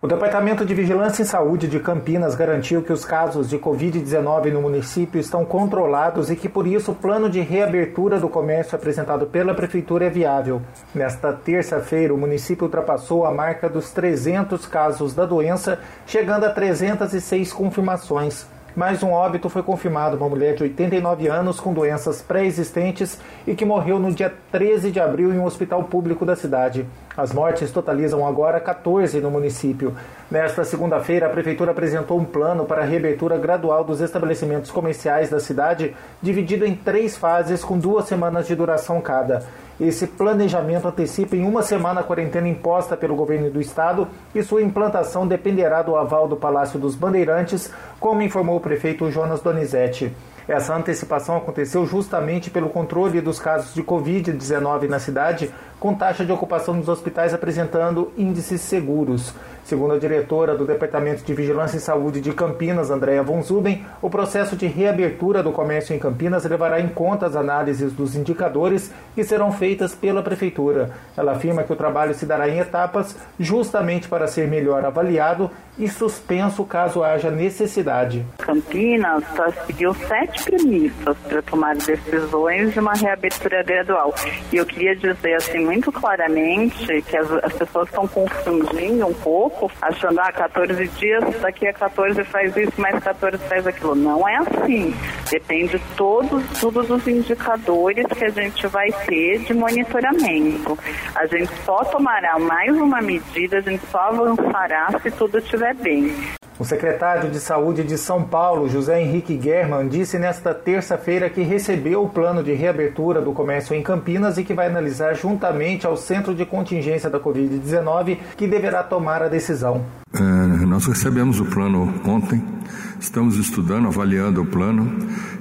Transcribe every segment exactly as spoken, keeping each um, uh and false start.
O Departamento de Vigilância em Saúde de Campinas garantiu que os casos de covid dezenove no município estão controlados e que, por isso, o plano de reabertura do comércio apresentado pela Prefeitura é viável. Nesta terça-feira, o município ultrapassou a marca dos trezentos casos da doença, chegando a trezentas e seis confirmações. Mais um óbito foi confirmado, uma mulher de oitenta e nove anos com doenças pré-existentes e que morreu no dia treze de abril em um hospital público da cidade. As mortes totalizam agora quatorze no município. Nesta segunda-feira, a Prefeitura apresentou um plano para a reabertura gradual dos estabelecimentos comerciais da cidade, dividido em três fases com duas semanas de duração cada. Esse planejamento antecipa em uma semana a quarentena imposta pelo governo do estado e sua implantação dependerá do aval do Palácio dos Bandeirantes, como informou o prefeito Jonas Donizete. Essa antecipação aconteceu justamente pelo controle dos casos de covid dezenove na cidade, com taxa de ocupação dos hospitais apresentando índices seguros. Segundo a diretora do Departamento de Vigilância em Saúde de Campinas, Andréa Von Zuben, o processo de reabertura do comércio em Campinas levará em conta as análises dos indicadores que serão feitas pela Prefeitura. Ela afirma que o trabalho se dará em etapas, justamente para ser melhor avaliado e suspenso caso haja necessidade. Campinas seguiu sete premissas para tomar decisões de uma reabertura gradual. E eu queria dizer assim muito claramente que as, as pessoas estão confundindo um pouco, achando ah, quatorze dias, daqui a quatorze faz isso, mais quatorze faz aquilo. Não é assim. Depende todos, todos os indicadores que a gente vai ter de monitoramento. A gente só tomará mais uma medida, a gente só avançará se tudo estiver bem. O secretário de Saúde de São Paulo, José Henrique Germann, disse nesta terça-feira que recebeu o plano de reabertura do comércio em Campinas e que vai analisar juntamente ao Centro de Contingência da covid dezenove, que deverá tomar a decisão. É, nós recebemos o plano ontem, estamos estudando, avaliando o plano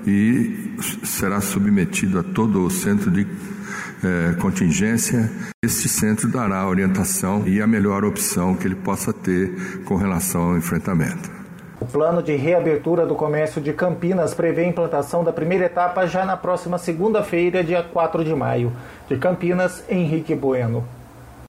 e será submetido a todo o Centro de É, contingência. Este centro dará a orientação e a melhor opção que ele possa ter com relação ao enfrentamento. O plano de reabertura do comércio de Campinas prevê a implantação da primeira etapa já na próxima segunda-feira, dia quatro de maio. De Campinas, Henrique Bueno.